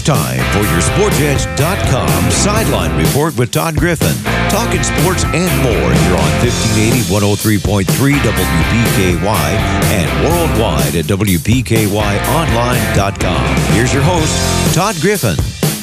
time for your SportsEdge.com Sideline Report with Todd Griffin. Talking sports and more here on 1580, 103.3 WPKY and worldwide at WPKYOnline.com. Here's your host, Todd Griffin.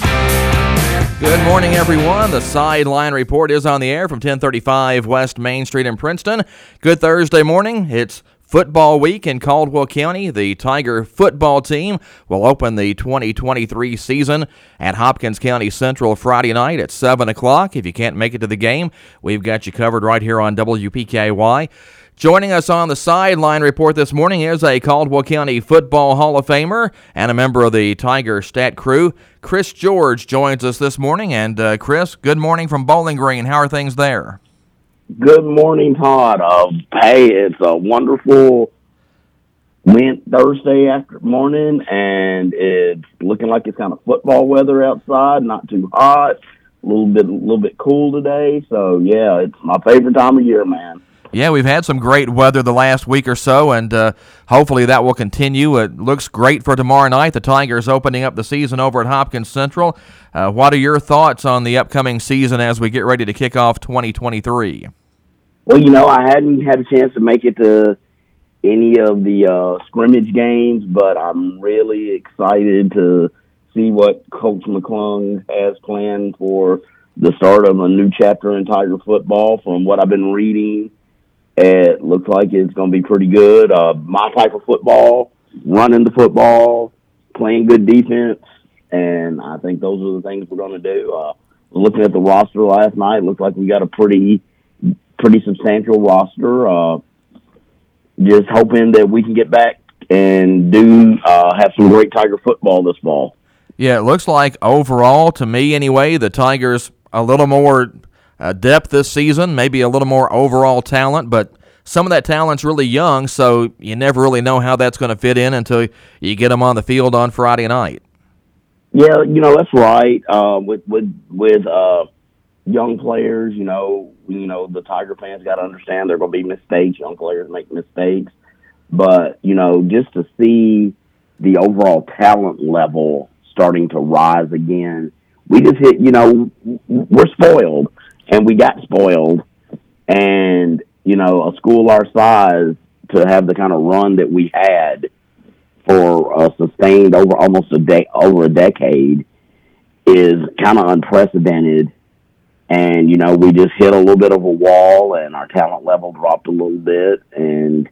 Good morning, everyone. The Sideline Report is on the air from 1035 West Main Street in Princeton. Good Thursday morning. It's football week in Caldwell County. The Tiger football team will open the 2023 season at Hopkins County Central Friday night at 7 o'clock. If you can't make it to the game, we've got you covered right here on WPKY. Joining us on the Sideline Report this morning is a Caldwell County Football Hall of Famer and a member of the Tiger Stat Crew. Chris George joins us this morning. And Chris, good morning from Bowling Green. How are things there? Good morning, Todd. Hey, it's a wonderful Thursday morning, and it's looking like it's kind of football weather outside. Not too hot, a little bit cool today. So yeah, it's my favorite time of year, man. Yeah, we've had some great weather the last week or so, and hopefully that will continue. It looks great for tomorrow night. The Tigers opening up the season over at Hopkins Central. What are your thoughts on the upcoming season as we get ready to kick off 2023? Well, I hadn't had a chance to make it to any of the scrimmage games, but I'm really excited to see what Coach McClung has planned for the start of a new chapter in Tiger football. From what I've been reading, it looks like it's going to be pretty good. My type of football, running the football, playing good defense, and I think those are the things we're going to do. Looking at the roster last night, it looked like we got a pretty substantial roster. Just hoping that we can get back and have some great Tiger football this fall. Yeah, it looks like overall, to me anyway, the Tigers a little more depth this season, maybe a little more overall talent, but some of that talent's really young, so you never really know how that's going to fit in until you get them on the field on Friday night. Yeah, that's right. With young players, the Tiger fans got to understand there are going to be mistakes. Young players make mistakes. But, just to see the overall talent level starting to rise again, we just hit, we're spoiled. And we got spoiled. And, a school our size to have the kind of run that we had for sustained over a decade is kind of unprecedented. And, we just hit a little bit of a wall and our talent level dropped a little bit. And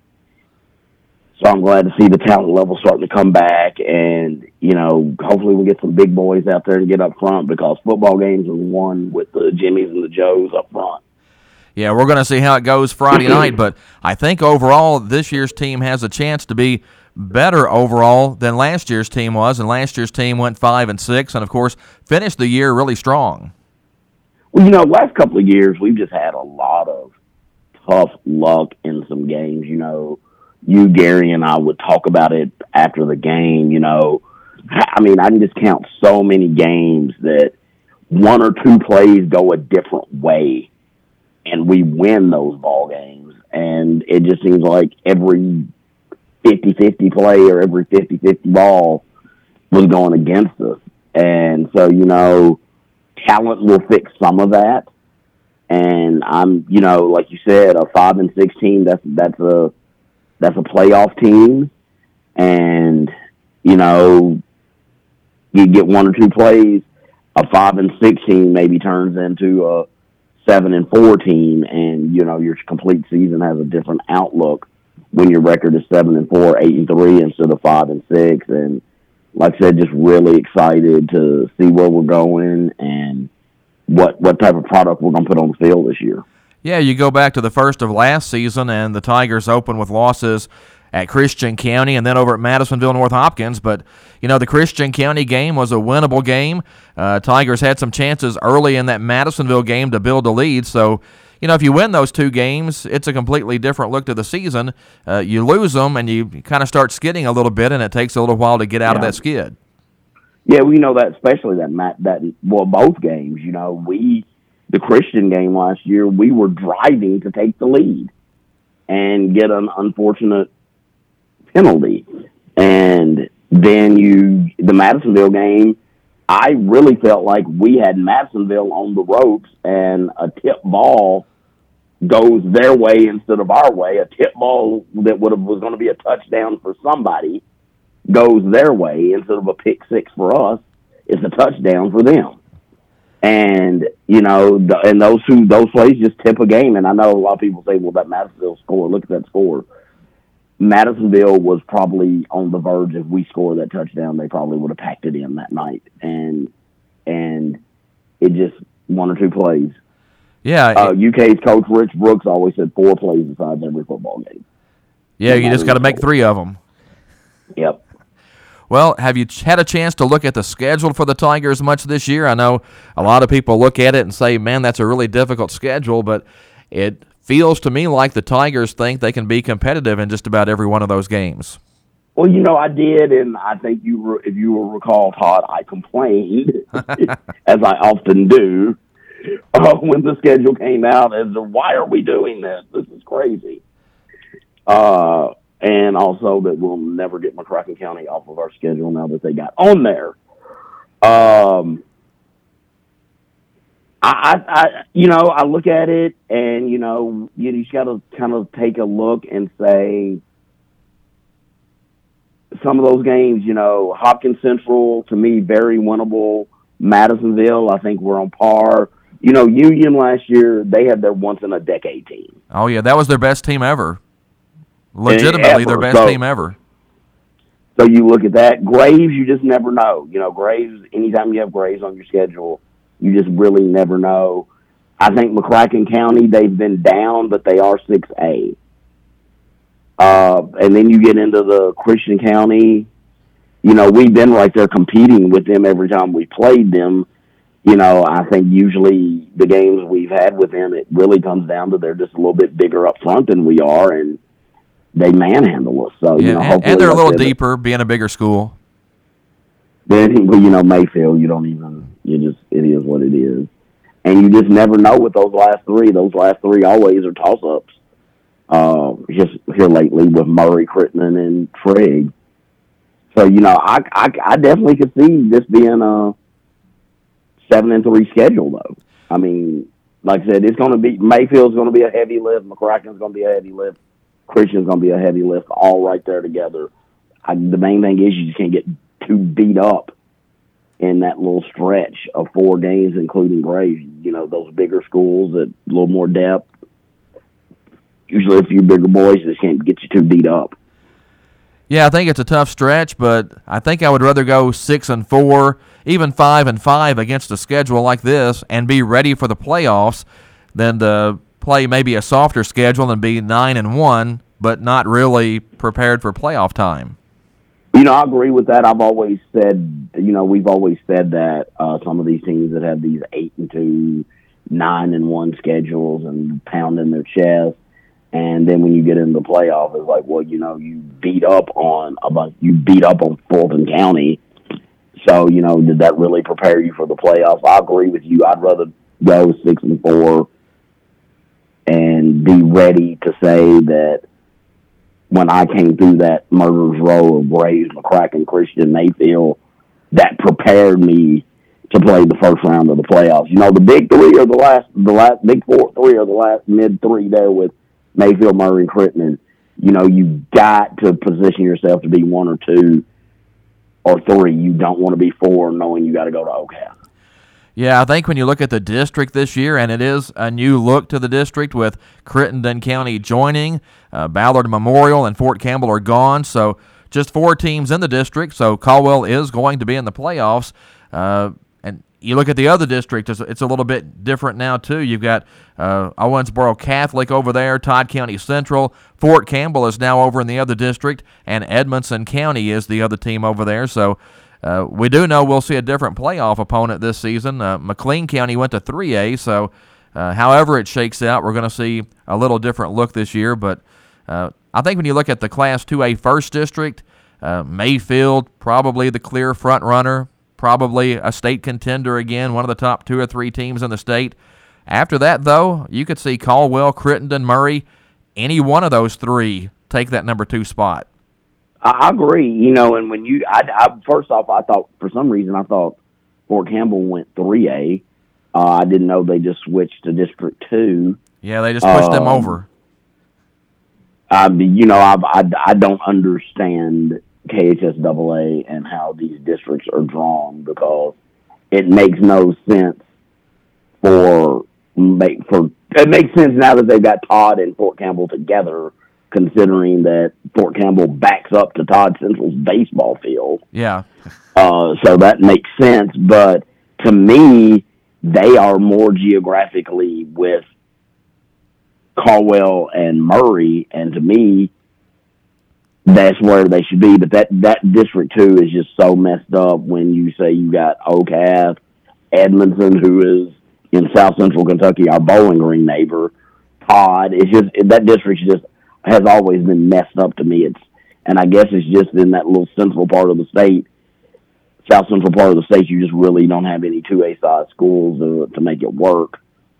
so I'm glad to see the talent level starting to come back. And, hopefully we'll get some big boys out there and get up front, because football games are won with the Jimmies and the Joes up front. Yeah, we're going to see how it goes Friday night. But I think overall this year's team has a chance to be better overall than last year's team was. And last year's team went 5-6 and, of course, finished the year really strong. Well, last couple of years, we've just had a lot of tough luck in some games. You, Gary, and I would talk about it after the game. I can just count so many games that one or two plays go a different way, and we win those ball games. And it just seems like every 50-50 play or every 50-50 ball was going against us. And so, talent will fix some of that. And I'm, like you said, a 5-6 team, that's a playoff team. And, you get one or two plays, a 5-6 team maybe turns into a 7-4 team. And, your complete season has a different outlook when your record is 7-4, 8-3 instead of 5-6. And like I said, just really excited to see where we're going and what type of product we're going to put on the field this year. Yeah, you go back to the first of last season, and the Tigers open with losses at Christian County and then over at Madisonville North Hopkins. But, the Christian County game was a winnable game. Tigers had some chances early in that Madisonville game to build a lead. So, if you win those two games, it's a completely different look to the season. You lose them, and you kind of start skidding a little bit, and it takes a little while to get out of that skid. Yeah, we know that, especially both games. The Christian game last year, we were driving to take the lead and get an unfortunate penalty. And then the Madisonville game, I really felt like we had Madisonville on the ropes, and a tip ball goes their way instead of our way. A tip ball that was going to be a touchdown for somebody goes their way instead of a pick six for us. It's a touchdown for them. And, you know, and those plays just tip a game. And I know a lot of people say, well, that Madisonville score, look at that score. Madisonville was probably on the verge. If we scored that touchdown, they probably would have packed it in that night. And it just one or two plays. Yeah. UK's coach, Rich Brooks, always said 4 plays besides every football game. Yeah, you just got to make 3 of them. Yep. Well, have you had a chance to look at the schedule for the Tigers much this year? I know a lot of people look at it and say, man, that's a really difficult schedule, but it feels to me like the Tigers think they can be competitive in just about every one of those games. Well, you know, I did, and I think if you will recall, Todd, I complained, as I often do, when the schedule came out, as to why are we doing this? This is crazy. And also that we'll never get McCracken County off of our schedule now that they got on there. I look at it, and you just got to kind of take a look and say some of those games. Hopkins Central, to me, very winnable. Madisonville, I think we're on par. Union last year, they had their once in a decade team. Oh yeah, that was their best team ever. Legitimately, their best team ever. So you look at that. Graves, you just never know. Graves, anytime you have Graves on your schedule, you just really never know. I think McCracken County, they've been down, but they are 6A. And then you get into the Christian County. We've been right there competing with them every time we played them. I think usually the games we've had with them, it really comes down to they're just a little bit bigger up front than we are, and they manhandle us. So, and they're a little deeper, being a bigger school. Then, Mayfield, it is what it is. And you just never know with those last 3. Those last 3 always are toss-ups. Just here lately with Murray, Crittenden, and Trigg. So, I definitely could see this being a 7-3 schedule, though. I mean, like I said, it's going to be, Mayfield's going to be a heavy lift. McCracken's going to be a heavy lift. Christian's going to be a heavy lift, all right there together. The main thing is you just can't get too beat up in that little stretch of 4 games, including Graves. Those bigger schools that a little more depth, usually a few bigger boys just can't get you too beat up. Yeah, I think it's a tough stretch, but I think I would rather go 6-4, even 5-5 against a schedule like this and be ready for the playoffs than to play maybe a softer schedule and be 9-1, but not really prepared for playoff time. I agree with that. I've always said, we've always said that some of these teams that have these 8-2, 9-1 schedules and pounding their chest, and then when you get into the playoff, it's like, well, you beat up on Fulton County. So, did that really prepare you for the playoffs? I agree with you. I'd rather go 6-4 and be ready to say that when I came through that murderer's row of Graves, McCracken, Christian, Mayfield, that prepared me to play the first round of the playoffs. The big 3 are the big 3 are the last mid 3 there with Mayfield, Murray, and Crittenden. You got to position yourself to be 1 or 2 or 3. You don't want to be 4 knowing you got to go to OCAS. Yeah, I think when you look at the district this year, and it is a new look to the district with Crittenden County joining, Ballard Memorial and Fort Campbell are gone, so just 4 teams in the district, so Caldwell is going to be in the playoffs. And you look at the other district, it's a little bit different now, too. You've got Owensboro Catholic over there, Todd County Central. Fort Campbell is now over in the other district, and Edmondson County is the other team over there, so we do know we'll see a different playoff opponent this season. McLean County went to 3A, so however it shakes out, we're going to see a little different look this year. But I think when you look at the Class 2A First District, Mayfield, probably the clear front runner, probably a state contender again, one of the top 2 or 3 teams in the state. After that, though, you could see Caldwell, Crittenden, Murray, any one of those 3 take that number 2 spot. I agree, and when first off, I thought, for some reason, Fort Campbell went 3A. I didn't know they just switched to District 2. Yeah, they just pushed them over. I don't understand KHSAA and how these districts are drawn, because it makes no sense it makes sense now that they've got Todd and Fort Campbell together, considering that Fort Campbell backs up to Todd Central's baseball field. Yeah. So that makes sense, but to me, they are more geographically with Caldwell and Murray, and to me, that's where they should be. But that District 2 is just so messed up when you say you got OCAF, Edmondson, who is in South Central Kentucky, our Bowling Green neighbor, Todd. It's just, that district just has always been messed up to me. And I guess it's just in that little central part of the state, South Central part of the state, you just really don't have any 2A size schools to make it work.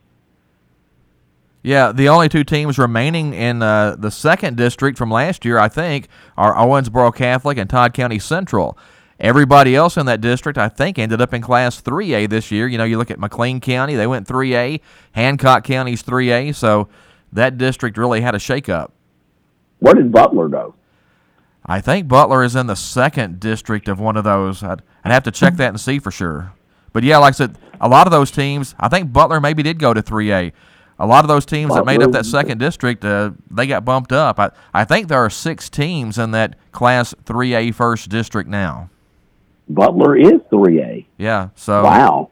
Yeah, the only two teams remaining in the second district from last year, I think, are Owensboro Catholic and Todd County Central. Everybody else in that district, I think, ended up in Class 3A this year. You know, you look at McLean County, they went 3A. Hancock County's 3A, so that district really had a shakeup. Where did Butler go? I think Butler is in the second district of one of those. I'd have to check that and see for sure. But, yeah, like I said, a lot of those teams, I think Butler maybe did go to 3A. A lot of those teams that made up that second district, they got bumped up. I think there are 6 teams in that Class 3A first district now. Butler is 3A. Yeah. So wow.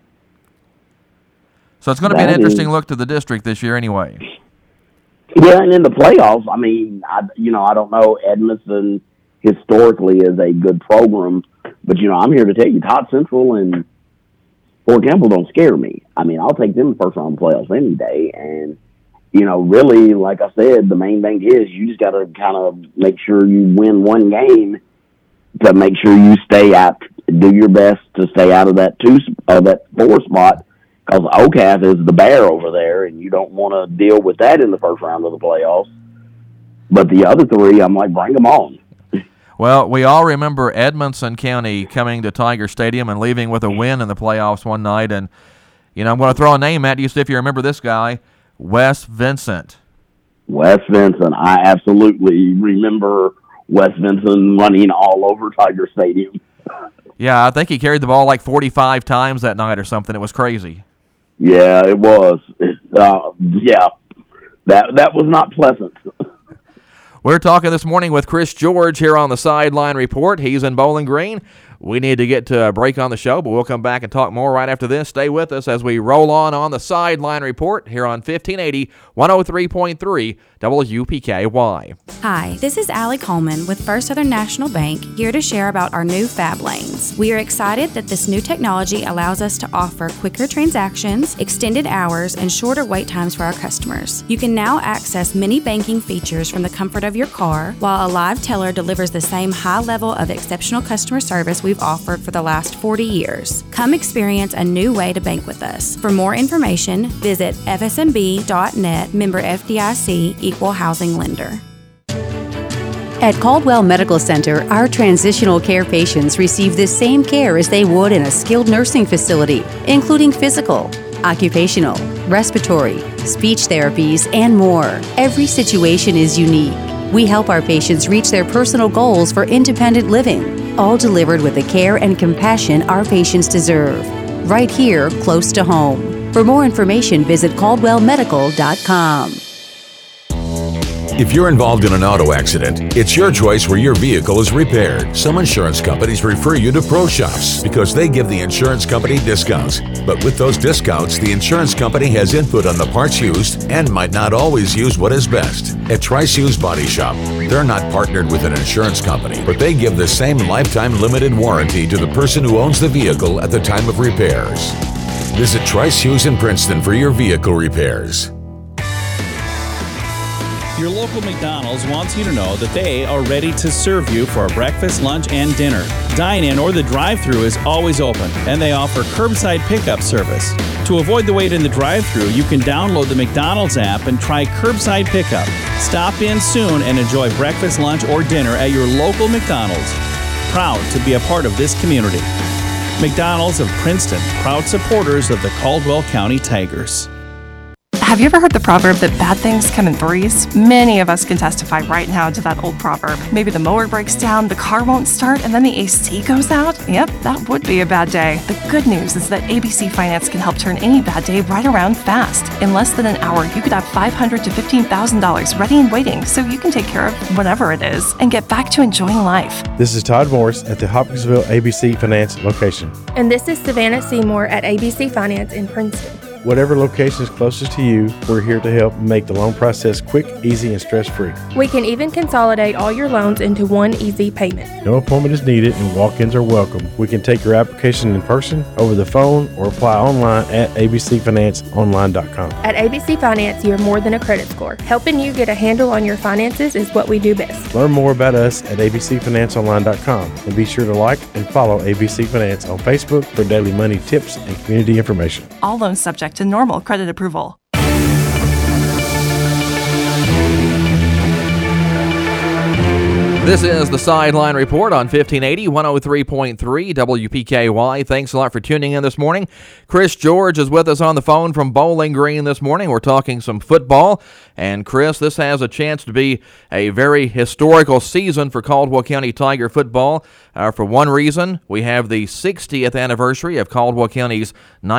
So it's going to be an interesting look to the district this year anyway. Yeah, and in the playoffs, I mean, I don't know. Edmondson historically is a good program, but, I'm here to tell you, Todd Central and Fort Campbell don't scare me. I mean, I'll take them first round playoffs any day. And, really, like I said, the main thing is you just got to kind of make sure you win one game to make sure you stay out, do your best to stay out of that 4 spot, because OCAF is the bear over there, and you don't want to deal with that in the first round of the playoffs. But the other 3, I'm like, bring them on. Well, we all remember Edmondson County coming to Tiger Stadium and leaving with a win in the playoffs one night. And, I'm going to throw a name at you, see if you remember this guy, Wes Vincent. Wes Vincent. I absolutely remember Wes Vincent running all over Tiger Stadium. Yeah, I think he carried the ball like 45 times that night or something. It was crazy. Yeah, it was. Yeah, that was not pleasant. We're talking this morning with Chris George here on the Sideline Report. He's in Bowling Green. We need to get to a break on the show, but we'll come back and talk more right after this. Stay with us as we roll on the Sideline Report here on 1580 103.3 WPKY. Hi, this is Allie Coleman with First Southern National Bank, here to share about our new Fab Lanes. We are excited that this new technology allows us to offer quicker transactions, extended hours, and shorter wait times for our customers. You can now access many banking features from the comfort of your car, while a live teller delivers the same high level of exceptional customer service we've offered for the last 40 years. Come experience a new way to bank with us. For more information, visit fsmb.net, member FDIC, equal housing lender. At Caldwell Medical Center, our transitional care patients receive the same care as they would in a skilled nursing facility, including physical, occupational, respiratory, speech therapies, and more. Every situation is unique. We help our patients reach their personal goals for independent living, all delivered with the care and compassion our patients deserve, right here close to home. For more information, visit caldwellmedical.com. If you're involved in an auto accident, it's your choice where your vehicle is repaired. Some insurance companies refer you to Pro Shops because they give the insurance company discounts. But with those discounts, the insurance company has input on the parts used and might not always use what is best. At Trice Hughes Body Shop, they're not partnered with an insurance company, but they give the same lifetime limited warranty to the person who owns the vehicle at the time of repairs. Visit Trice Hughes in Princeton for your vehicle repairs. Your local McDonald's wants you to know that they are ready to serve you for breakfast, lunch, and dinner. Dine-in or the drive-thru is always open, and they offer curbside pickup service. To avoid the wait in the drive-thru, you can download the McDonald's app and try curbside pickup. Stop in soon and enjoy breakfast, lunch, or dinner at your local McDonald's. Proud to be a part of this community. McDonald's of Princeton, proud supporters of the Caldwell County Tigers. Have you ever heard the proverb that bad things come in threes? Many of us can testify right now to that old proverb. Maybe the mower breaks down, the car won't start, and then the AC goes out? Yep, that would be a bad day. The good news is that ABC Finance can help turn any bad day right around fast. In less than an hour, you could have $500 to $15,000 ready and waiting so you can take care of whatever it is and get back to enjoying life. This is Todd Morris at the Hopkinsville ABC Finance location. And this is Savannah Seymour at ABC Finance in Princeton. Whatever location is closest to you, we're here to help make the loan process quick, easy, and stress-free. We can even consolidate all your loans into one easy payment. No appointment is needed and walk-ins are welcome. We can take your application in person, over the phone, or apply online at abcfinanceonline.com. At ABC Finance, you're more than a credit score. Helping you get a handle on your finances is what we do best. Learn more about us at abcfinanceonline.com and be sure to like and follow ABC Finance on Facebook for daily money tips and community information. All loans subject to normal credit approval. This is the Sideline Report on 1580, 103.3 WPKY. Thanks a lot for tuning in this morning. Chris George is with us on the phone from Bowling Green this morning. We're talking some football. And Chris, this has a chance to be a very historical season for Caldwell County Tiger football. For one reason, we have the 60th anniversary of Caldwell County's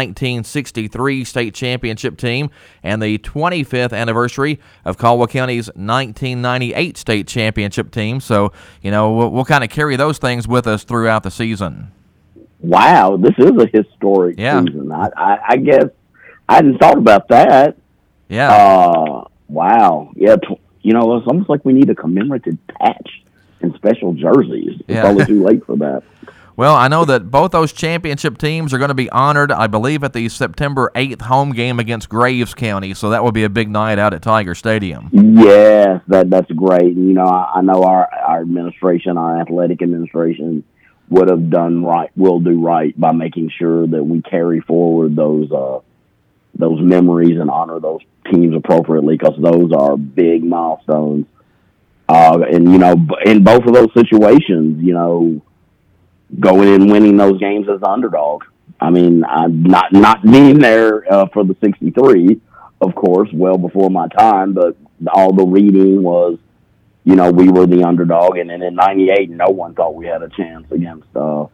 1963 state championship team and the 25th anniversary of Caldwell County's 1998 state championship team. So, you know, we'll kind of carry those things with us throughout the season. Wow, this is a historic season. I guess I hadn't thought about that. Yeah. Wow. Yeah, it's almost like we need a commemorative patch and special jerseys. It's probably too late for that. Well, I know that both those championship teams are going to be honored, I believe, at the September 8th home game against Graves County, so that will be a big night out at Tiger Stadium. Yes, that's great. You know, I know our administration, our athletic administration, will do right by making sure that we carry forward those memories and honor those teams appropriately, because those are big milestones. And, you know, in both of those situations, you know, going in and winning those games as the underdog. I mean, I'm not being there for the 63, of course, well before my time, but all the reading was, you know, we were the underdog, and then in 98, no one thought we had a chance against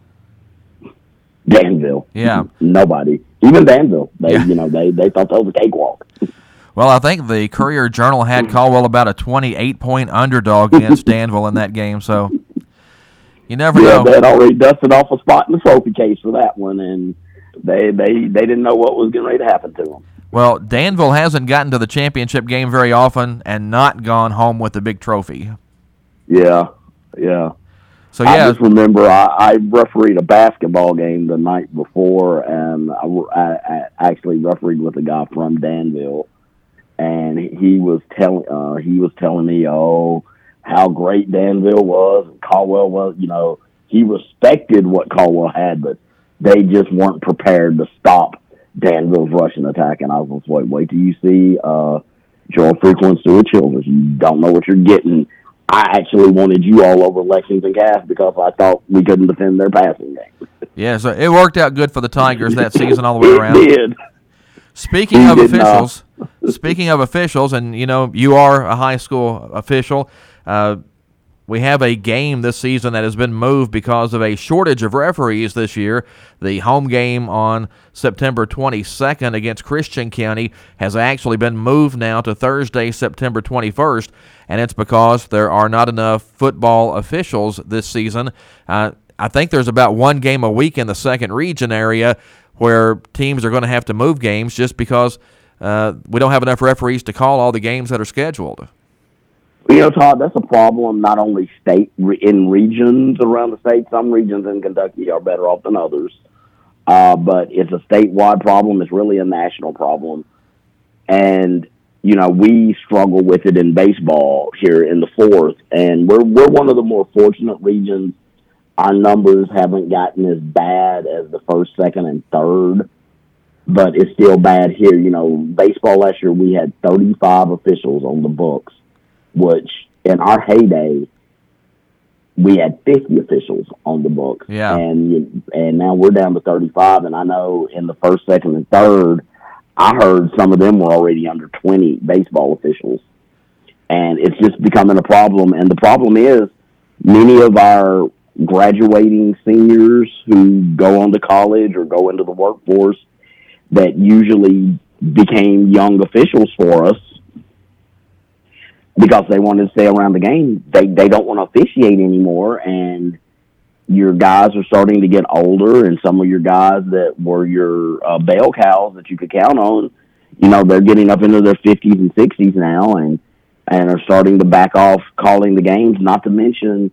Danville. Yeah. Nobody. Even Danville. They thought that was a cakewalk. Well, I think the Courier-Journal had Caldwell about a 28-point underdog against Danville in that game, so you never know. They had already dusted off a spot in the trophy case for that one, and they didn't know what was getting ready to happen to them. Well, Danville hasn't gotten to the championship game very often and not gone home with the big trophy. Yeah. So yeah, I just remember I refereed a basketball game the night before, and I actually refereed with a guy from Danville, and he was telling me, how great Danville was and Caldwell was. You know, he respected what Caldwell had, but they just weren't prepared to stop Danville's rushing attack. And I was like, wait till you see Joel Frequent, Stuart Childers. You don't know what you're getting. I actually wanted you all over Lexington Cass because I thought we couldn't defend their passing game. Yeah, so it worked out good for the Tigers that season all the way around. It did. Speaking of officials, and you know, you are a high school official, we have a game this season that has been moved because of a shortage of referees this year. The home game on September 22nd against Christian County has actually been moved now to Thursday, September 21st, and it's because there are not enough football officials this season. I think there's about one game a week in the second region area where teams are going to have to move games just because we don't have enough referees to call all the games that are scheduled. You know, Todd, that's a problem not only in regions around the state. Some regions in Kentucky are better off than others. But it's a statewide problem. It's really a national problem. And, you know, we struggle with it in baseball here in the fourth. And we're one of the more fortunate regions. Our numbers haven't gotten as bad as the first, second, and third. But it's still bad here. You know, baseball last year, we had 35 officials on the books, which in our heyday, we had 50 officials on the books. Yeah. And now we're down to 35. And I know in the first, second, and third, I heard some of them were already under 20 baseball officials. And it's just becoming a problem. And the problem is many of our graduating seniors who go on to college or go into the workforce that usually became young officials for us because they wanted to stay around the game. They don't want to officiate anymore, and your guys are starting to get older, and some of your guys that were your bell cows that you could count on, they're getting up into their 50s and 60s now and are starting to back off calling the games, not to mention,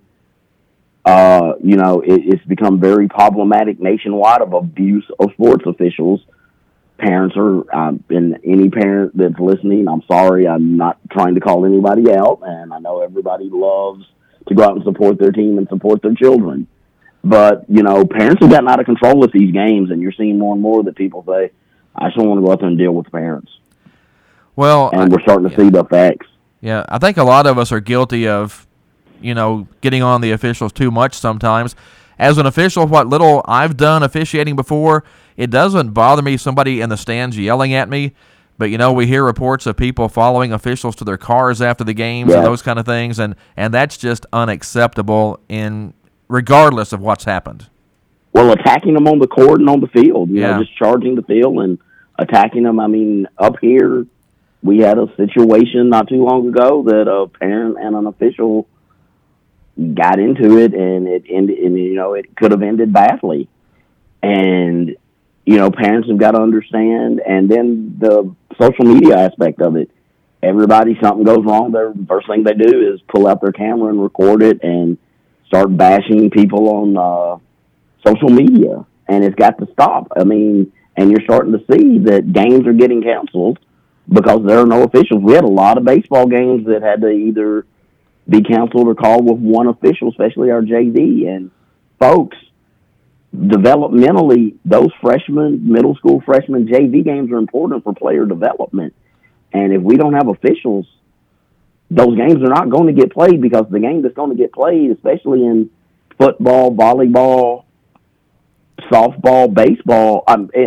it's become very problematic nationwide of abuse of sports officials. Parents and any parent that's listening, I'm sorry, I'm not trying to call anybody out, and I know everybody loves to go out and support their team and support their children. But, parents have gotten out of control with these games, and you're seeing more and more that people say, I just don't want to go out there and deal with the parents. Well, and we're starting to see the effects. Yeah, I think a lot of us are guilty of, getting on the officials too much sometimes. As an official, what little I've done officiating before, it doesn't bother me somebody in the stands yelling at me, but, we hear reports of people following officials to their cars after the games and those kind of things, and that's just unacceptable regardless of what's happened. Well, attacking them on the court and on the field, just charging the field and attacking them. I mean, up here, we had a situation not too long ago that a parent and an official got into it, and it ended. And, it could have ended badly. And parents have got to understand. And then the social media aspect of it. Everybody, something goes wrong, the first thing they do is pull out their camera and record it and start bashing people on social media. And it's got to stop. I mean, and you're starting to see that games are getting canceled because there are no officials. We had a lot of baseball games that had to either be canceled or called with one official, especially our JV. And folks, developmentally, those middle school freshmen JV games are important for player development. And if we don't have officials, those games are not going to get played, because the game that's going to get played, especially in football, volleyball, softball, baseball,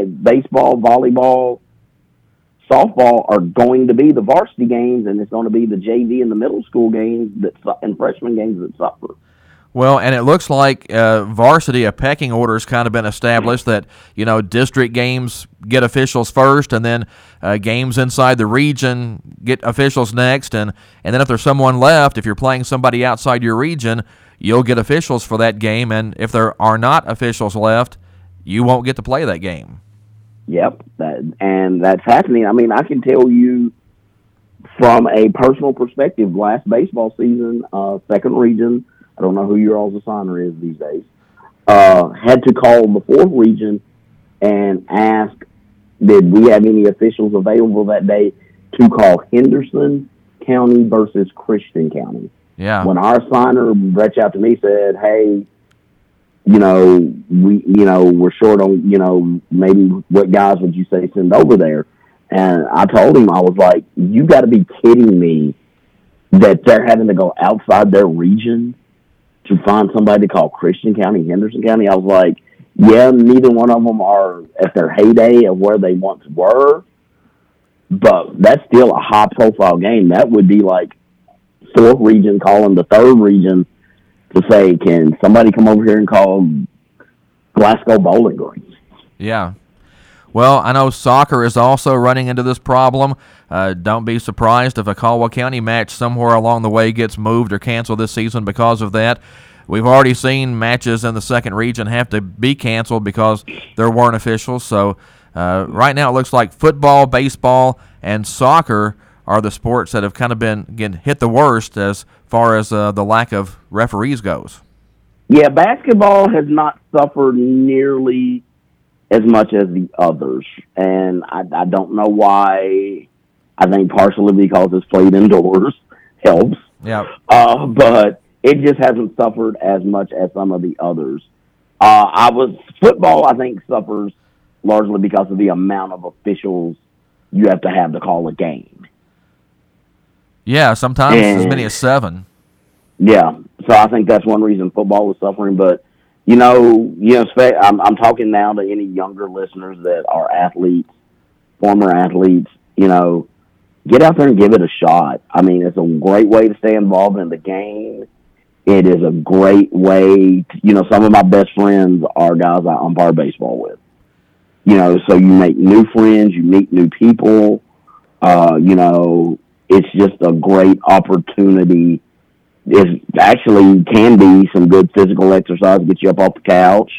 volleyball, softball, are going to be the varsity games, and it's going to be the JV and the middle school games and freshman games that suffer. Well, and it looks like varsity, a pecking order has kind of been established that, district games get officials first, and then games inside the region get officials next. And then if there's someone left, if you're playing somebody outside your region, you'll get officials for that game. And if there are not officials left, you won't get to play that game. Yep, and that's happening. I mean, I can tell you from a personal perspective, last baseball season, second region, I don't know who your all's assigner is these days, had to call the fourth region and ask, did we have any officials available that day to call Henderson County versus Christian County? Yeah. When our assigner reached out to me, said, hey, we're short on, maybe what guys would you say send over there? And I told him, I was like, you got to be kidding me that they're having to go outside their region to find somebody to call Christian County, Henderson County. I was like, yeah, neither one of them are at their heyday of where they once were, but that's still a high-profile game. That would be like fourth region calling the third region to say, can somebody come over here and call Glasgow Bowling Green? Yeah. Well, I know soccer is also running into this problem. Don't be surprised if a Caldwell County match somewhere along the way gets moved or canceled this season because of that. We've already seen matches in the second region have to be canceled because there weren't officials. So right now it looks like football, baseball, and soccer are the sports that have kind of been hit the worst as far as the lack of referees goes. Yeah, basketball has not suffered nearly as much as the others, and I don't know why. I think partially because it's played indoors helps. Yeah. But it just hasn't suffered as much as some of the others. Football, I think, suffers largely because of the amount of officials you have to call a game. Yeah, sometimes as many as 7. Yeah, so I think that's one reason football is suffering. But I'm talking now to any younger listeners that are athletes, former athletes. Get out there and give it a shot. I mean, it's a great way to stay involved in the game. It is a great way to, some of my best friends are guys I umpire baseball with. So you make new friends, you meet new people. It's just a great opportunity. It actually can be some good physical exercise, get you up off the couch.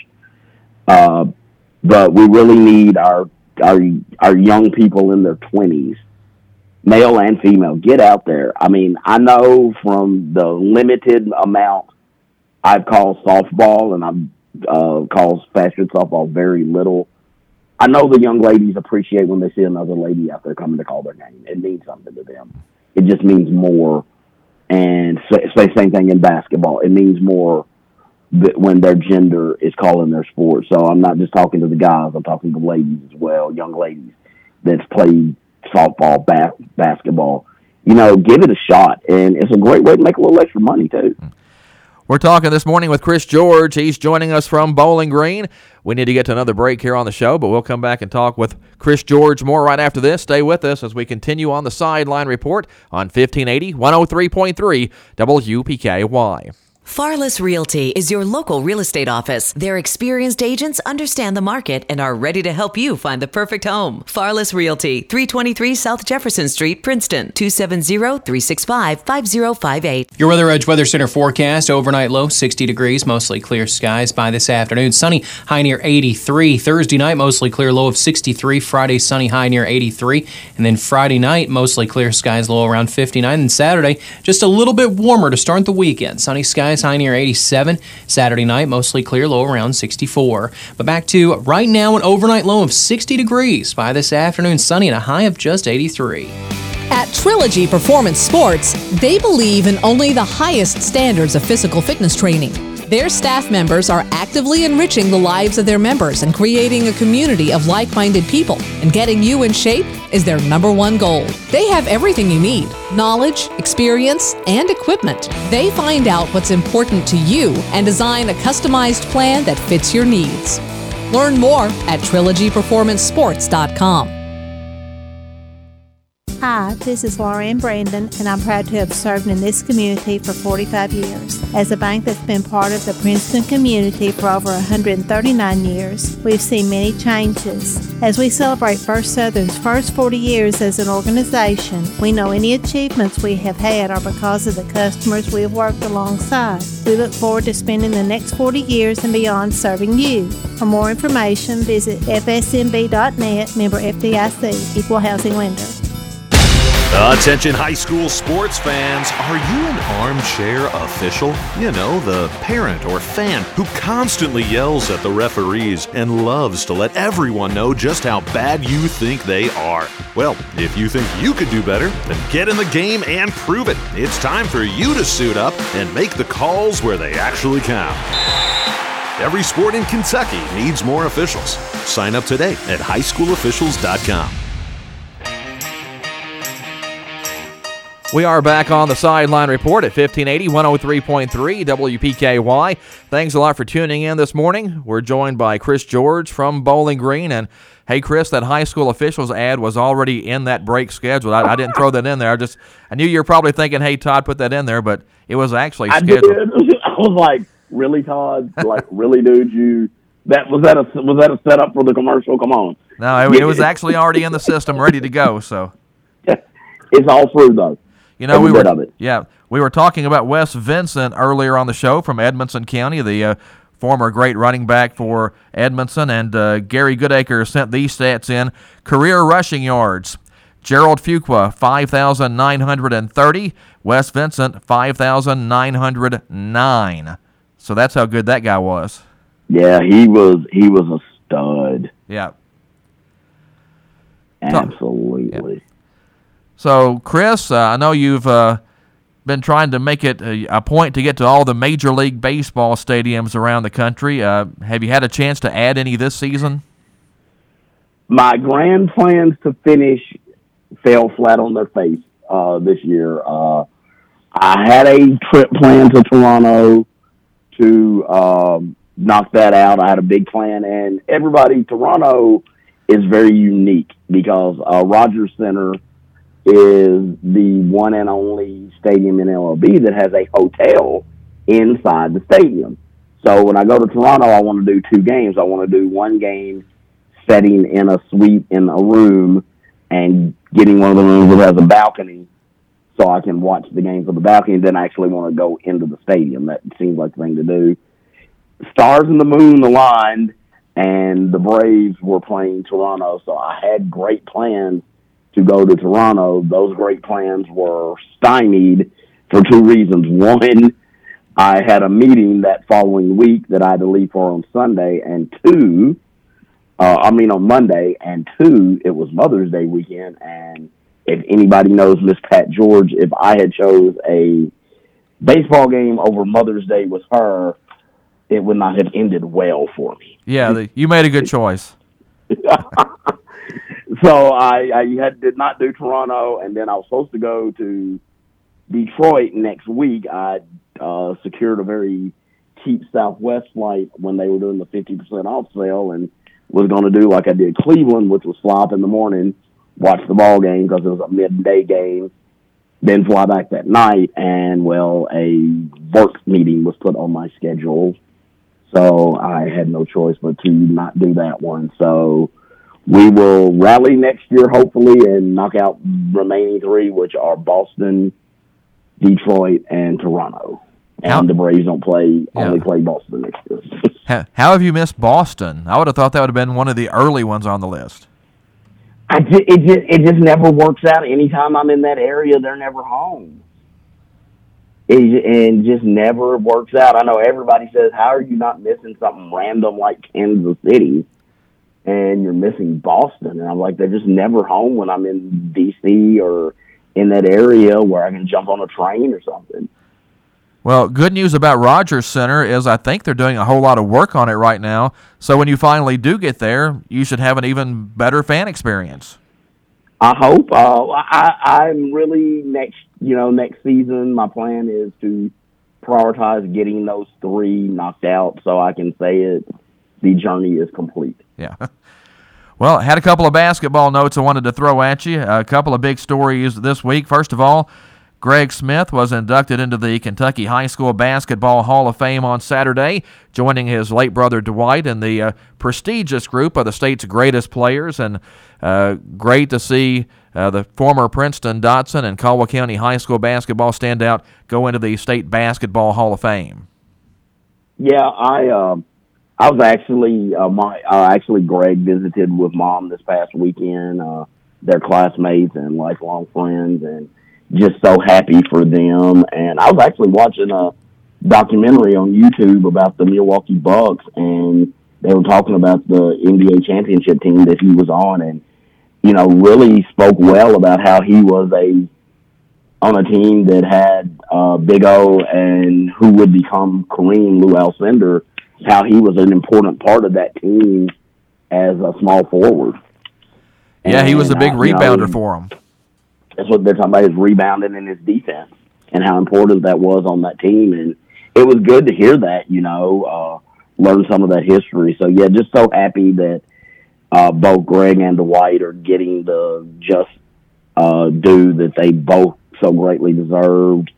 But we really need our young people in their 20s, male and female, get out there. I mean, I know from the limited amount I've called softball, and I've called fast-pitch softball very little, I know the young ladies appreciate when they see another lady out there coming to call their game. It means something to them. It just means more. And same thing in basketball. It means more when their gender is calling their sport. So I'm not just talking to the guys. I'm talking to ladies as well, young ladies that's played softball, basketball. Give it a shot. And it's a great way to make a little extra money, too. We're talking this morning with Chris George. He's joining us from Bowling Green. We need to get to another break here on the show, but we'll come back and talk with Chris George more right after this. Stay with us as we continue on the Sideline Report on 1580, 103.3 WPKY. Farless Realty is your local real estate office. Their experienced agents understand the market and are ready to help you find the perfect home. Farless Realty, 323 South Jefferson Street, Princeton, 270-365-5058. Your Weather Edge Weather Center forecast: overnight low 60 degrees, mostly clear skies by this afternoon. Sunny, high near 83. Thursday night, mostly clear, low of 63. Friday, sunny, high near 83. And then Friday night, mostly clear skies, low around 59. And Saturday, just a little bit warmer to start the weekend. Sunny skies, high near 87. Saturday night, mostly clear, low around 64. But back to right now, an overnight low of 60 degrees. By this afternoon, sunny and a high of just 83. At Trilogy Performance Sports, they believe in only the highest standards of physical fitness training. Their staff members are actively enriching the lives of their members and creating a community of like-minded people. And getting you in shape is their number one goal. They have everything you need: knowledge, experience, and equipment. They find out what's important to you and design a customized plan that fits your needs. Learn more at trilogyperformancesports.com. Hi, this is Lauren Brandon, and I'm proud to have served in this community for 45 years. As a bank that's been part of the Princeton community for over 139 years, we've seen many changes. As we celebrate First Southern's first 40 years as an organization, we know any achievements we have had are because of the customers we have worked alongside. We look forward to spending the next 40 years and beyond serving you. For more information, visit fsmb.net, member FDIC, equal housing lender. Attention high school sports fans, are you an armchair official? You know, the parent or fan who constantly yells at the referees and loves to let everyone know just how bad you think they are. Well, if you think you could do better, then get in the game and prove it. It's time for you to suit up and make the calls where they actually count. Every sport in Kentucky needs more officials. Sign up today at highschoolofficials.com. We are back on the Sideline Report at 1580, 103.3 WPKY. Thanks a lot for tuning in this morning. We're joined by Chris George from Bowling Green. And, hey, Chris, that high school officials ad was already in that break schedule. I didn't throw that in there. I knew you were probably thinking, hey, Todd, put that in there, but it was actually scheduled. I did. I was like, really, Todd? Like, really, dude? Was that a setup for the commercial? Come on. No, it was actually already in the system, ready to go. So it's all through, though. You know, we were talking about Wes Vincent earlier on the show from Edmonson County, the former great running back for Edmonson, and Gary Goodacre sent these stats in. Career rushing yards: Gerald Fuqua, 5,930. Wes Vincent, 5,909. So that's how good that guy was. Yeah, he was a stud. Yeah. Absolutely. Yeah. So, Chris, I know you've been trying to make it a point to get to all the Major League Baseball stadiums around the country. Have you had a chance to add any this season? My grand plans to finish fell flat on their face this year. I had a trip planned to Toronto to knock that out. I had a big plan, and Toronto is very unique because Rogers Center is the one and only stadium in MLB that has a hotel inside the stadium. So when I go to Toronto, I want to do 2 games. I want to do 1 game setting in a suite in a room and getting one of the rooms that has a balcony so I can watch the games on the balcony, and then I actually want to go into the stadium. That seems like the thing to do. Stars and the moon aligned, and the Braves were playing Toronto, so I had great plans to go to Toronto. Those great plans were stymied for 2 reasons. One, I had a meeting that following week that I had to leave for on Sunday, and on Monday, and 2, it was Mother's Day weekend, and if anybody knows Miss Pat George, if I had chose a baseball game over Mother's Day with her, it would not have ended well for me. Yeah, you made a good choice. So I did not do Toronto, and then I was supposed to go to Detroit next week. I secured a very cheap Southwest flight when they were doing the 50% off sale, and was going to do like I did Cleveland, which was fly up in the morning, watch the ball game because it was a midday game, then fly back that night, and, a work meeting was put on my schedule, so I had no choice but to not do that one. So we will rally next year, hopefully, and knock out remaining 3, which are Boston, Detroit, and Toronto. And the Braves only play Boston next year. How have you missed Boston? I would have thought that would have been one of the early ones on the list. It just never works out. Anytime I'm in that area, they're never home. It just never works out. I know everybody says, how are you not missing something random like Kansas City? And you're missing Boston. And I'm like, they're just never home when I'm in D.C. or in that area where I can jump on a train or something. Well, good news about Rogers Center is I think they're doing a whole lot of work on it right now. So when you finally do get there, you should have an even better fan experience. I hope. I'm really next season. My plan is to prioritize getting those 3 knocked out so I can say the journey is complete. Yeah. Well, I had a couple of basketball notes I wanted to throw at you. A couple of big stories this week. First of all, Greg Smith was inducted into the Kentucky High School Basketball Hall of Fame on Saturday, joining his late brother Dwight in the prestigious group of the state's greatest players. And great to see the former Princeton, Dotson, and Caldwell County High School basketball standout go into the State Basketball Hall of Fame. Yeah, I was actually Greg visited with Mom this past weekend. They're classmates and lifelong friends, and just so happy for them. And I was actually watching a documentary on YouTube about the Milwaukee Bucks, and they were talking about the NBA championship team that he was on, and really spoke well about how he was on a team that had Big O and who would become Kareem, Lou Alcindor, how he was an important part of that team as a small forward. Yeah, he was a big rebounder for him. That's what they're talking about, his rebounding and his defense and how important that was on that team. And it was good to hear that, learn some of that history. So, yeah, just so happy that both Greg and Dwight are getting the just due that they both so greatly deserved.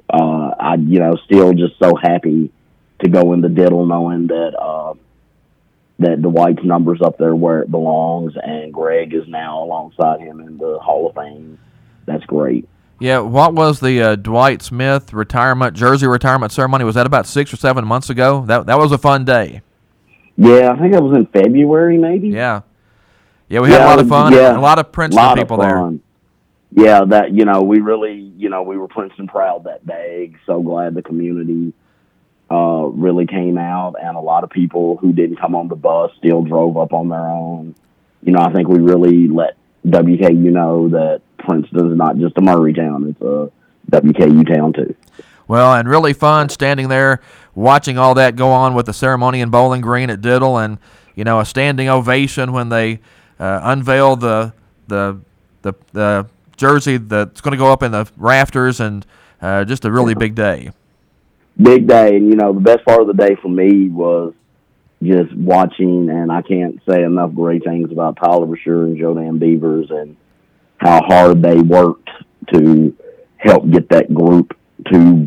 Still just so happy to go in the diddle knowing that that Dwight's number's up there where it belongs, and Greg is now alongside him in the Hall of Fame. That's great. Yeah, what was the Dwight Smith jersey retirement ceremony? Was that about 6 or 7 months ago? That was a fun day. Yeah, I think it was in February, maybe. Yeah, we had a lot of fun. Yeah, and a lot of Princeton people there. Yeah, that we really we were Princeton proud that day. So glad the community really came out, and a lot of people who didn't come on the bus still drove up on their own. I think we really let WKU know that Princeton's not just a Murray town; it's a WKU town too. Well, and really fun standing there watching all that go on with the ceremony in Bowling Green at Diddle, and a standing ovation when they unveiled the jersey that's going to go up in the rafters, and just a really big day. Big day. And, the best part of the day for me was just watching, and I can't say enough great things about Tyler Brashear and Jodan Beavers and how hard they worked to help get that group to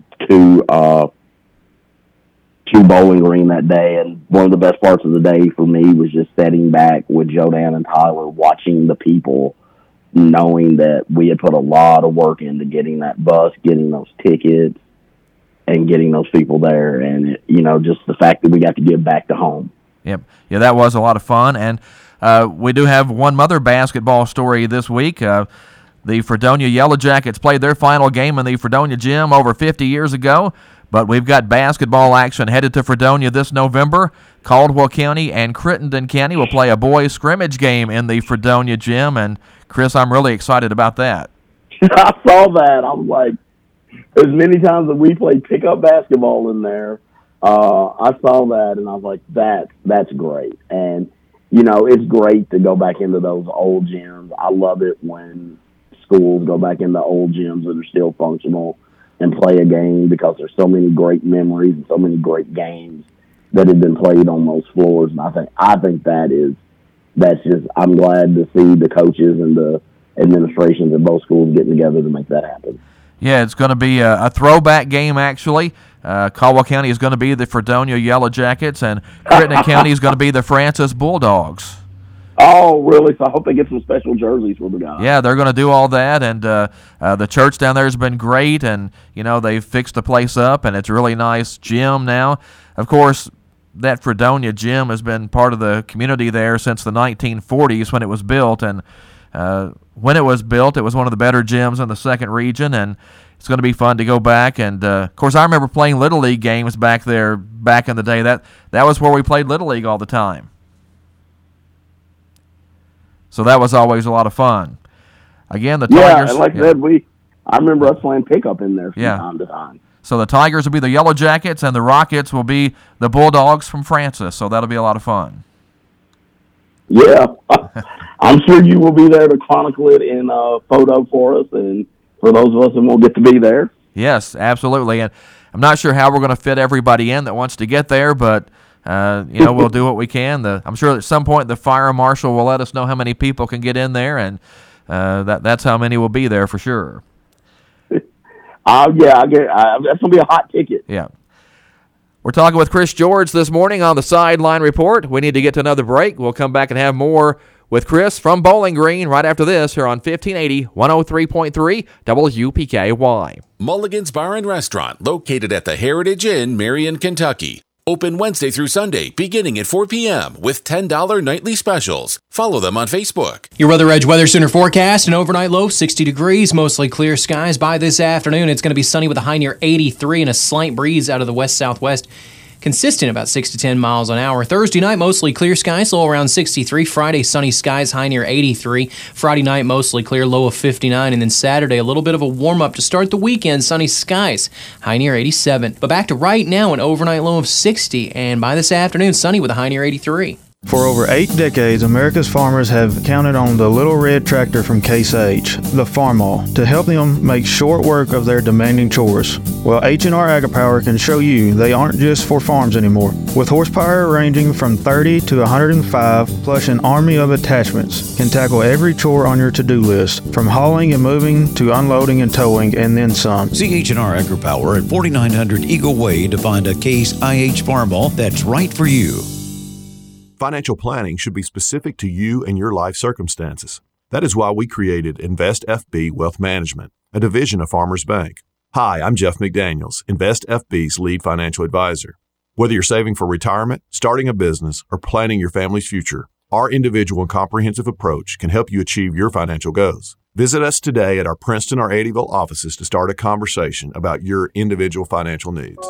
Bowling Green that day. And one of the best parts of the day for me was just sitting back with Jodan and Tyler, watching the people, knowing that we had put a lot of work into getting that bus, getting those tickets, and getting those people there. And, just the fact that we got to give back to home. Yep. Yeah, that was a lot of fun. And we do have one Mother basketball story this week. The Fredonia Yellow Jackets played their final game in the Fredonia Gym over 50 years ago, but we've got basketball action headed to Fredonia this November. Caldwell County and Crittenden County will play a boys scrimmage game in the Fredonia Gym, and Chris, I'm really excited about that. I saw that. I was like, as many times that we played pickup basketball in there, I saw that, and I was like, that's great. And, it's great to go back into those old gyms. I love it when schools go back into old gyms that are still functional and play a game, because there's so many great memories and so many great games that have been played on those floors. And I think that's just, I'm glad to see the coaches and the administrations of both schools getting together to make that happen. Yeah, it's going to be a throwback game, actually. Caldwell County is going to be the Fredonia Yellow Jackets, and Crittenden County is going to be the Francis Bulldogs. Oh, really? So I hope they get some special jerseys for the guys. Yeah, they're going to do all that, and the church down there has been great, and, they've fixed the place up, and it's a really nice gym now. Of course, that Fredonia gym has been part of the community there since the 1940s when it was built, and when it was built, it was one of the better gyms in the second region, and it's going to be fun to go back. And, of course, I remember playing Little League games back there back in the day. That was where we played Little League all the time. So that was always a lot of fun. Again, the Tigers. Yeah, like I said, I remember us playing pickup in there from time to time. So the Tigers will be the Yellow Jackets, and the Rockets will be the Bulldogs from Francis. So that'll be a lot of fun. Yeah, I'm sure you will be there to chronicle it in a photo for us, and for those of us that won't get to be there. Yes, absolutely. And I'm not sure how we're going to fit everybody in that wants to get there, but we'll do what we can. I'm sure at some point the fire marshal will let us know how many people can get in there, and that's how many will be there for sure. That's going to be a hot ticket. Yeah. We're talking with Chris George this morning on the Sideline Report. We need to get to another break. We'll come back and have more with Chris from Bowling Green right after this here on 1580 103.3 WPKY. Mulligan's Bar and Restaurant, located at the Heritage Inn, Marion, Kentucky. Open Wednesday through Sunday, beginning at 4 p.m. with $10 nightly specials. Follow them on Facebook. Your Weather Edge Weather Center forecast: an overnight low 60 degrees, mostly clear skies. By this afternoon, it's going to be sunny with a high near 83 and a slight breeze out of the west-southwest. Consistent about 6 to 10 miles an hour. Thursday night, mostly clear skies, low around 63. Friday, sunny skies, high near 83. Friday night, mostly clear, low of 59. And then Saturday, a little bit of a warm-up to start the weekend. Sunny skies, high near 87. But back to right now, an overnight low of 60. And by this afternoon, sunny with a high near 83. For over 8 decades, America's farmers have counted on the Little Red Tractor from Case H, the Farmall, to help them make short work of their demanding chores. Well, H&R AgriPower can show you they aren't just for farms anymore. With horsepower ranging from 30 to 105, plus an army of attachments, can tackle every chore on your to-do list, from hauling and moving to unloading and towing, and then some. See H&R AgriPower at 4900 Eagle Way to find a Case IH Farmall that's right for you. Financial planning should be specific to you and your life circumstances. That is why we created Invest FB Wealth Management, a division of Farmers Bank. Hi, I'm Jeff McDaniels, Invest FB's lead financial advisor. Whether you're saving for retirement, starting a business, or planning your family's future, our individual and comprehensive approach can help you achieve your financial goals. Visit us today at our Princeton or Eddyville offices to start a conversation about your individual financial needs.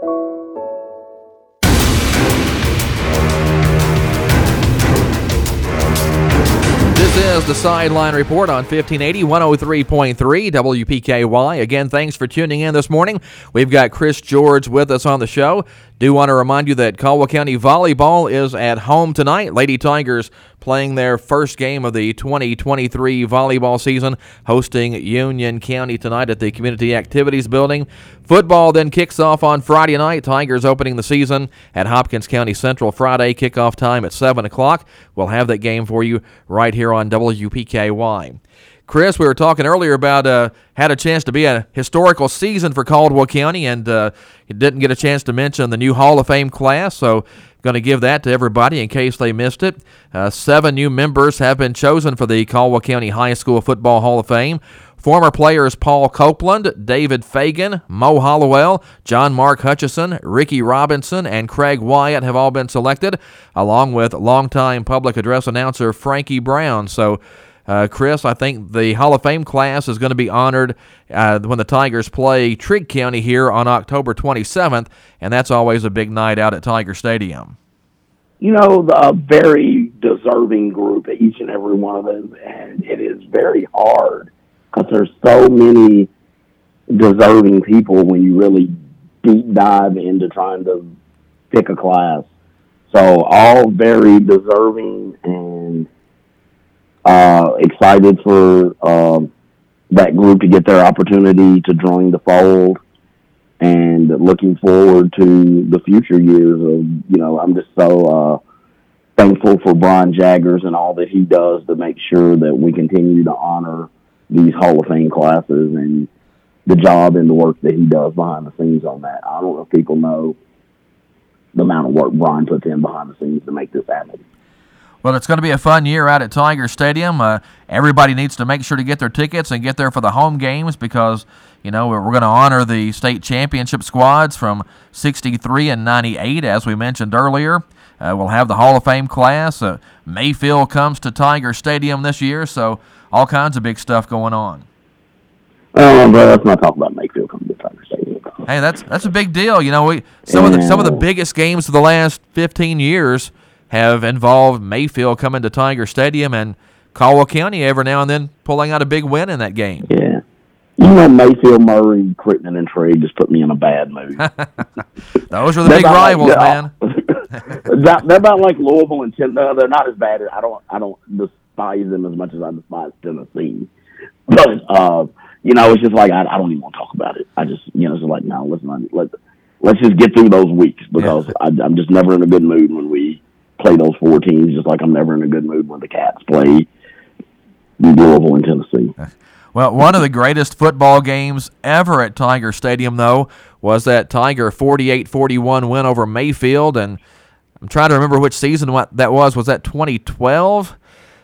This is the Sideline Report on 1580 103.3 WPKY. Again, thanks for tuning in this morning. We've got Chris George with us on the show. Do want to remind you that Caldwell County Volleyball is at home tonight. Lady Tigers playing their first game of the 2023 volleyball season, hosting Union County tonight at the Community Activities Building. Football then kicks off on Friday night. Tigers opening the season at Hopkins County Central Friday, kickoff time at 7 o'clock. We'll have that game for you right here on WPKY. Chris, we were talking earlier about had a chance to be a historical season for Caldwell County, and didn't get a chance to mention the new Hall of Fame class, so going to give that to everybody in case they missed it. 7 new members have been chosen for the Caldwell County High School Football Hall of Fame. Former players Paul Copeland, David Fagan, Mo Hollowell, John Mark Hutchison, Ricky Robinson, and Craig Wyatt have all been selected, along with longtime public address announcer Frankie Brown. So, Chris, I think the Hall of Fame class is going to be honored when the Tigers play Trigg County here on October 27th, and that's always a big night out at Tiger Stadium. You know, a very deserving group, each and every one of them, and it is very hard because there's so many deserving people when you really deep dive into trying to pick a class. So all very deserving, and excited for that group to get their opportunity to join the fold, and looking forward to the future years of, I'm just so thankful for Brian Jaggers and all that he does to make sure that we continue to honor these Hall of Fame classes, and the job and the work that he does behind the scenes on that. I don't know if people know the amount of work Brian puts in behind the scenes to make this happen. Well, it's going to be a fun year out at Tiger Stadium. Everybody needs to make sure to get their tickets and get there for the home games because, we're going to honor the state championship squads from 63 and 98, as we mentioned earlier. We'll have the Hall of Fame class. Mayfield comes to Tiger Stadium this year, so all kinds of big stuff going on. But let's not talk about Mayfield coming to Tiger Stadium. Hey, that's a big deal. Some of the biggest games of the last 15 years have involved Mayfield coming to Tiger Stadium and Caldwell County every now and then pulling out a big win in that game. Yeah. Mayfield, Murray, Crittenden, and Trigg just put me in a bad mood. Those are the big rivals, man. They're about like Louisville and Tennessee. They're not as bad. I don't despise them as much as I despise Tennessee. But, it's just like I don't even want to talk about it. I just, it's like, no, let's just get through those weeks because I'm just never in a good mood when we play those 4 teams, just like I'm never in a good mood when the Cats play Louisville and Tennessee. Well, one of the greatest football games ever at Tiger Stadium, though, was that Tiger 48-41 win over Mayfield, and I'm trying to remember which season that was. Was that 2012?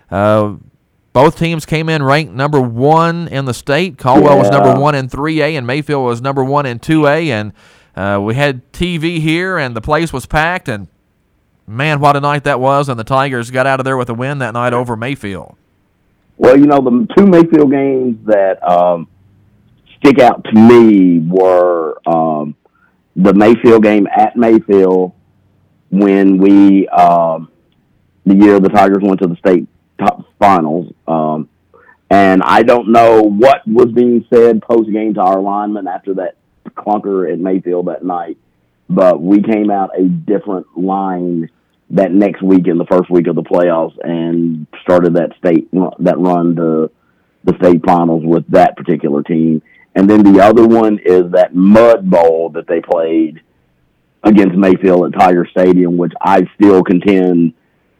Both teams came in ranked number 1 in the state. Caldwell was number 1 in 3A, and Mayfield was number 1 in 2A, and we had TV here, and the place was packed, and man, what a night that was, and the Tigers got out of there with a win that night over Mayfield. Well, the 2 Mayfield games that stick out to me were the Mayfield game at Mayfield when we, the year the Tigers went to the state top finals. And I don't know what was being said post-game to our linemen after that clunker at Mayfield that night, but we came out a different line that next week in the first week of the playoffs and started that run to the state finals with that particular team. And then the other one is that Mud Bowl that they played against Mayfield at Tiger Stadium, which I still contend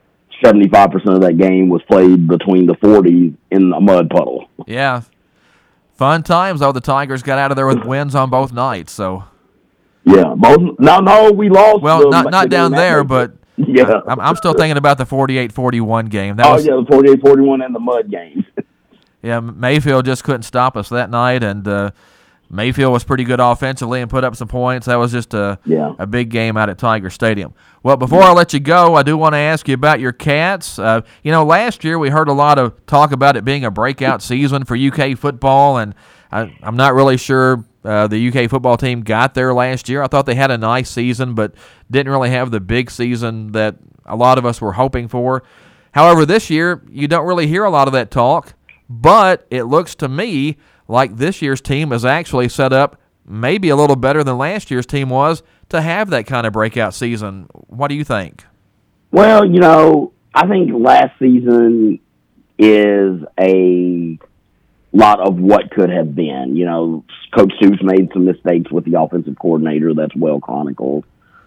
75% of that game was played between the 40s in a mud puddle. Yeah. Fun times, though. The Tigers got out of there with wins on both nights, so. Yeah. No, we lost. Well, not down there, but yeah, I'm still thinking about the 48-41 game. The 48-41 and the mud games. Yeah, Mayfield just couldn't stop us that night, and Mayfield was pretty good offensively and put up some points. That was just a big game out at Tiger Stadium. Well, before I let you go, I do want to ask you about your Cats. Last year we heard a lot of talk about it being a breakout season for UK football, and I'm not really sure the UK football team got there last year. I thought they had a nice season, but didn't really have the big season that a lot of us were hoping for. However, this year, you don't really hear a lot of that talk, but it looks to me like this year's team is actually set up maybe a little better than last year's team was to have that kind of breakout season. What do you think? Well, I think last season is a lot of what could have been. You know, Coach Stoops made some mistakes with the offensive coordinator. That's well chronicled.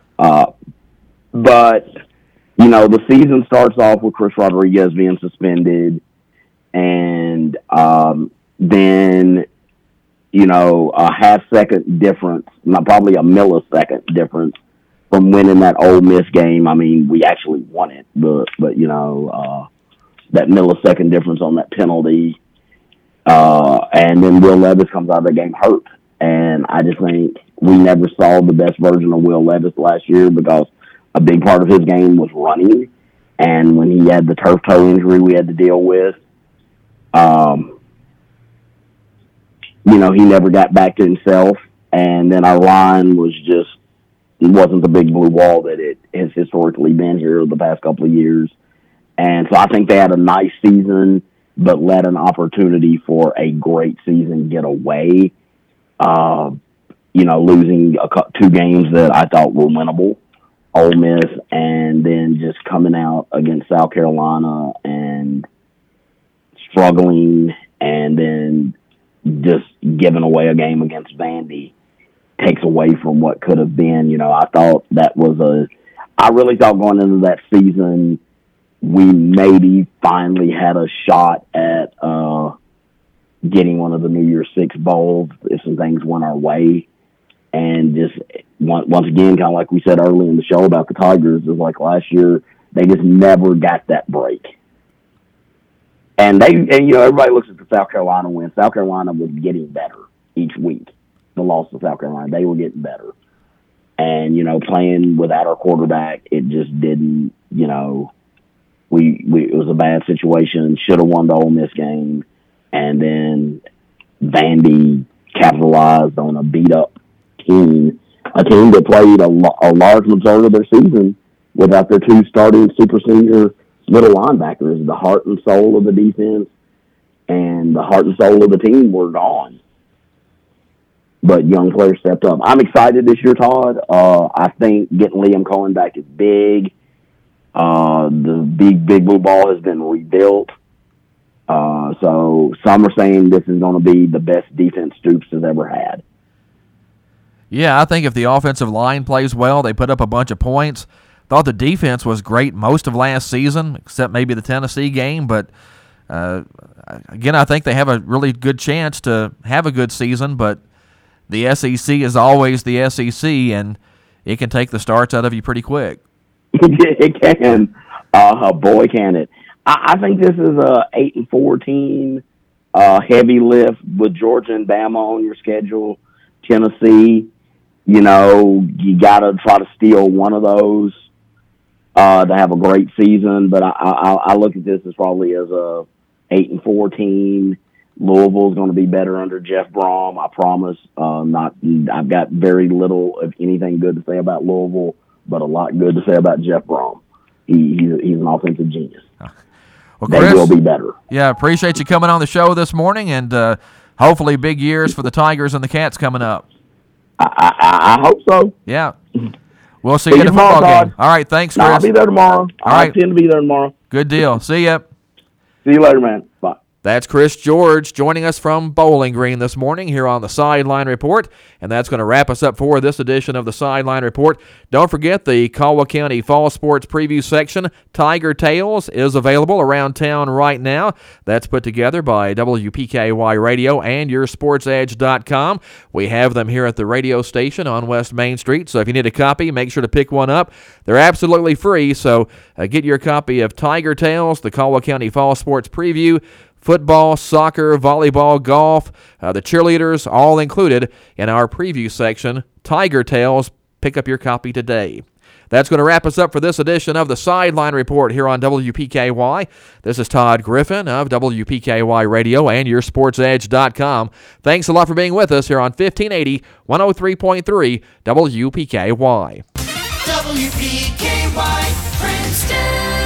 But, you know, the season starts off with Chris Rodriguez being suspended. And then, you know, a half-second difference, probably a millisecond difference from winning that Ole Miss game. I mean, we actually won it, but you know, that millisecond difference on that penalty. And then Will Levis comes out of the game hurt. And I just think we never saw the best version of Will Levis last year because a big part of his game was running. And when he had the turf toe injury we had to deal with, you know, he never got back to himself. And then our line wasn't the big blue wall that it has historically been here the past couple of years. And so I think they had a nice season, but let an opportunity for a great season get away. You know, losing 2 games that I thought were winnable, Ole Miss, and then just coming out against South Carolina and struggling, and then just giving away a game against Vandy takes away from what could have been. You know, I thought I really thought going into that season, we maybe finally had a shot at getting one of the New Year's Six bowls if some things went our way. And just once again, kind of like we said early in the show about the Tigers, is like last year, they just never got that break. And you know, everybody looks at the South Carolina win. South Carolina was getting better each week. The loss to South Carolina, they were getting better. And, you know, playing without our quarterback, it just didn't, you know, it was a bad situation. Should have won the Ole Miss game. And then Vandy capitalized on a beat-up team, a team that played a large majority of their season without their 2 starting super senior middle linebackers. The heart and soul of the defense and the heart and soul of the team were gone. But young players stepped up. I'm excited this year, Todd. I think getting Liam Cohen back is big. The big blue ball has been rebuilt. So some are saying this is going to be the best defense Stoops has ever had. Yeah, I think if the offensive line plays well, they put up a bunch of points. Thought the defense was great most of last season, except maybe the Tennessee game. But, again, I think they have a really good chance to have a good season. But the SEC is always the SEC, and it can take the starts out of you pretty quick. It can. Boy, can it. I think this is a 8-4 team, heavy lift with Georgia and Bama on your schedule. Tennessee, you know, you got to try to steal one of those to have a great season. But I look at this as probably as a 8-4 team. Louisville's going to be better under Jeff Brom, I promise. I've got very little, if anything, good to say about Louisville, but a lot good to say about Jeff Brom. He's an offensive genius. Well, Chris, they will be better. Yeah, appreciate you coming on the show this morning, and hopefully big years for the Tigers and the Cats coming up. I hope so. Yeah. We'll see you at the football game. All right, thanks, Chris. I'll be there tomorrow. I intend to be there tomorrow. Good deal. See ya. See you later, man. Bye. That's Chris George joining us from Bowling Green this morning here on the Sideline Report, and that's going to wrap us up for this edition of the Sideline Report. Don't forget the Caldwell County Fall Sports Preview section, Tiger Tales, is available around town right now. That's put together by WPKY Radio and YourSportsEdge.com. We have them here at the radio station on West Main Street, so if you need a copy, make sure to pick one up. They're absolutely free, so get your copy of Tiger Tales, the Caldwell County Fall Sports Preview. Football, soccer, volleyball, golf, the cheerleaders, all included in our preview section. Tiger Tales, pick up your copy today. That's going to wrap us up for this edition of the Sideline Report here on WPKY. This is Todd Griffin of WPKY Radio and YourSportsEdge.com. Thanks a lot for being with us here on 1580, 103.3 WPKY. WPKY Princeton.